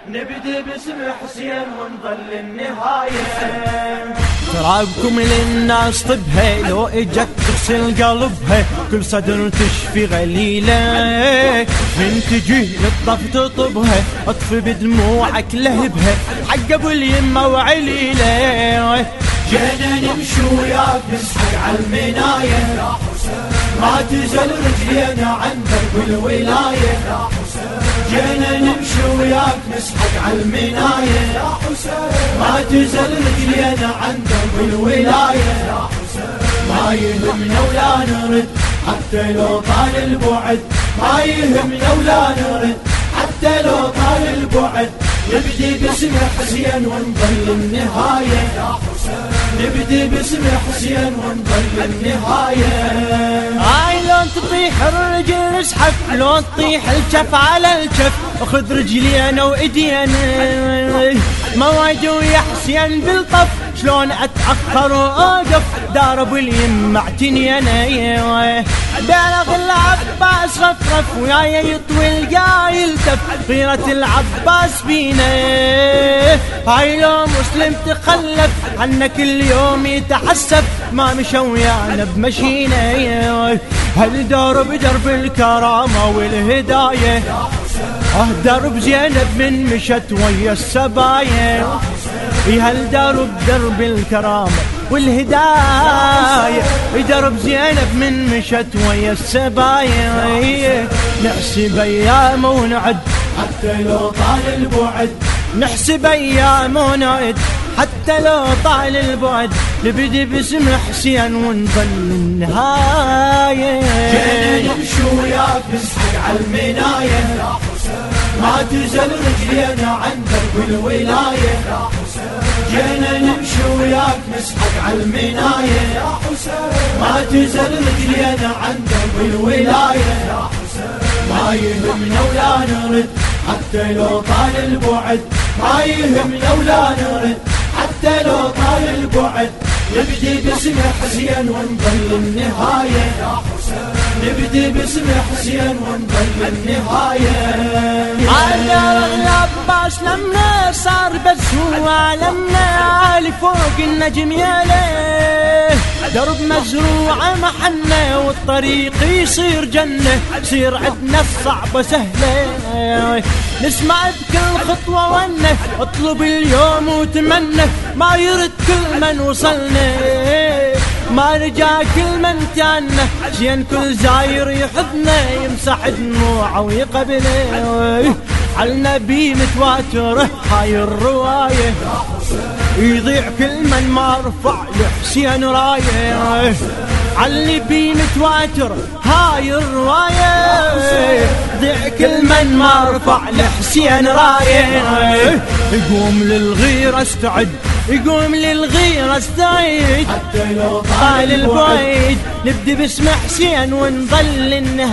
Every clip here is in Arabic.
نبدي باسم حسين ونظل النهاية. ترابكم للناس طبها لو اجت تغسل قلبها، كل صدر تشفي غليلة، من تجي للطف تطبها اطفي بدموعك لهبها، حق ابو اليمة وعليلة. جينا نمشي وياك نسحق عالمناية، ما تزل رجلينا عن درب الولاية. جينا نمشي وياك نسحق عالمناية، ما تزل رجلينا عن درب الولاية. ما يهمنا ولا نرد حتى لو طال البعد، ما يهمنا ولا نرد حتى لو طال البعد. نبدي باسم حسين ونظل النهاية، نبدي باسم حسين ونظل النهاية. هاي لو تطيح الرجل نسحف، لو تطيح الكف على الكف، اخذ رجلي انا وايدينا، موعد ويا حسين بالطف، شلون اتاخر واوقف دار ابو اليم اعتني انا. بلغ العباس رفرف وياي يطوي القايل تف، غيرة العباس بينا. هاي لو مسلم تخلف عنا كل يوم يتحسف، ما مشى ويانا بمشينا. هالدرب درب الكرامة والهداية، درب زينب من مشت ويا السبايا. هالدرب درب الكرامة والهداية، درب زينب من مشت ويا السبايا. نحسب ايام ونعد حتى لو طال البعد، نحسب ايام ونعد حتى لو طال البعد. نبدي باسم حسين ونظل النهاية. جينا نمشي وياك نسحق عالمناية، ما تزل رجلينا عن درب الولاية. جينا نمشي وياك نسحق عالمناية، ما تزل رجلينا عن درب الولاية. ما يهمنا ولا نرد حتى لو طال البعد، ما يهمنا ولا نرد حتى لو طال البعد. نبدي باسم حسين ونظل النهاية، نبدي باسم حسين ونظل النهاية. على العباس لما صار بس هو عالمنا، عالي فوق النجم ياليه، درب مزروعة محنة والطريق يصير جنة، يصير عدنا الصعبة سهلة. نسمع بكل خطوة ونه، اطلب اليوم وتمنى، ما يرد كل من وصلنا، ما رجع كل من تانا. زين كل زاير يحضنا، يمسح دموعه ويقبله، عالنبي متواتره هاي الرواية. يضيع كل من ما رفع لحسين رايه، عالنبي متواتر هاي الرواية. يضيع كل من ما رفع لحسين رايه. يقوم للغيرة استعد، يقوم للغيرة استعد حتى لو طال البعيد. نبدي باسم حسين ونظل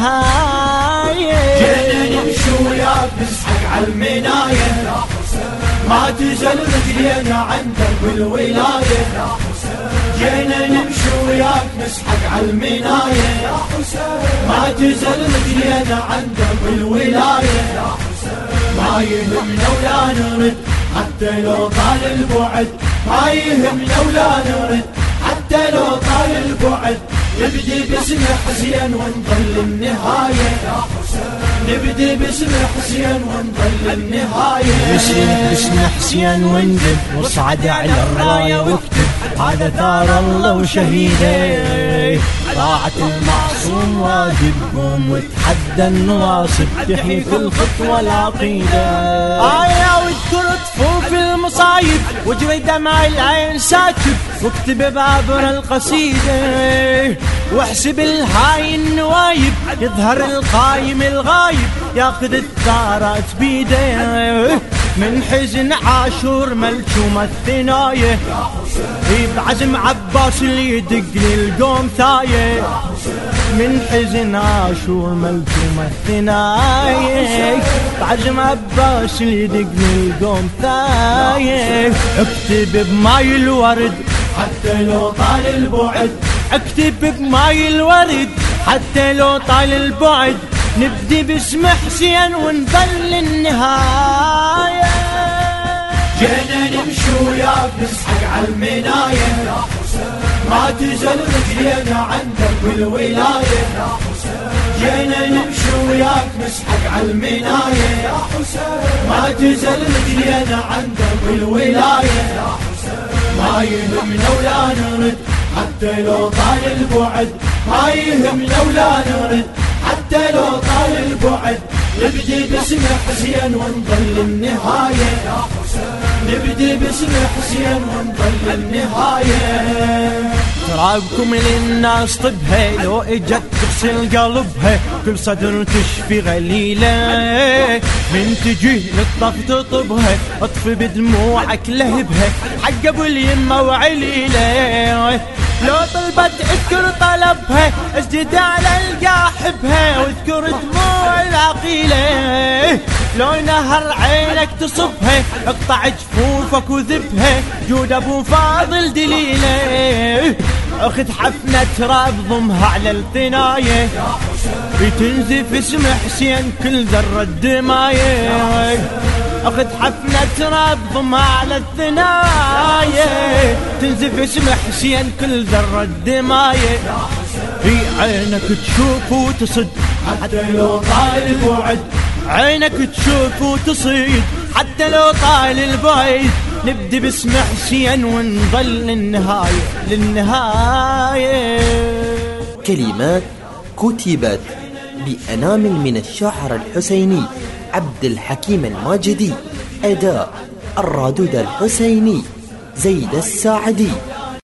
النهاية. جينا نمشي وياك نسحق عالمناية، ما تزل رجلينا عن درب الولاية. جينا نمشي وياك نسحق عالمناية، ما تزل رجلينا عن درب الولاية. ما يهمنا ولا نرد حتى لو طال البعد، ما يهمنا ولا نرد حتى لو طال البعد. نبدي باسم حسين ونظل النهاية، نبدي باسم حسين ونظل النهاية. باسم حسين وانجب واصعد على الراية واكتب، هذا ثار الله وشهيده، طاعة المعصوم واجب. قوم وتحدى النواصب، تحيي كل خطوة العقيدة. واذكر طفوف المصايب واجري دمع العين ساكب، واكتب بعبر القصيدة، واحسب الهاي النوايب. يظهر القايم الغايب ياخذ الثارات بيده، من حزن عاشور ملجومة الثناية. بعزم عباس اللي يدق للقوم ثاية، من حزن عاشور ملجومة الثناية. بعزم عباس اللي يدق للقوم ثاية. اكتب بماي الورد حتى لو طال البعد، اكتب بماي الورد حتى لو طال البعد. نبدي باسم حسين ونظل النهاية. جينا نمشي وياك نسحق عالمناية ما تزل رجلينا عندك بالولاية جينا نمشي وياك نسحق عالمناية ما تزل رجلينا عندك بالولاية ما يهمنا ولا نرد حتى لو طال البعد ما يهمنا ولا نرد حتى لو طال البعد نبدي باسم حسين ونظل النهاية نبدي باسم حسين ونظل النهاية ترابكم للناس طبها لو اجت تغسل قلبها كل صدر تشفي غليله من تجي للطف تطبها اطفي بدموعك لهبها حق ابو اليمه وعليله لو طلبت اذكر طلبها اسجد على القاحبها واذكر دموع العقيله لو نهر عينك تصبها اقطع جفوفك وذبها جود ابو فاضل دليله اخذ حفنة تراب ضمها على الثناية تنزف اسم حسين كل ذرة دماية اخذ حفنة تراب ضمها على الثناية تنزف اسم حسين كل ذرة دماية في عينك تشوف وتصد حتى لو طال البعد عينك تشوف وتصيد حتى لو طال البعد نبدي باسم حسين ونظل للنهاية كلمات كتبت بأنامل من الشاعر الحسيني عبد الحكيم الماجدي. أداء الرادود الحسيني زيد الساعدي.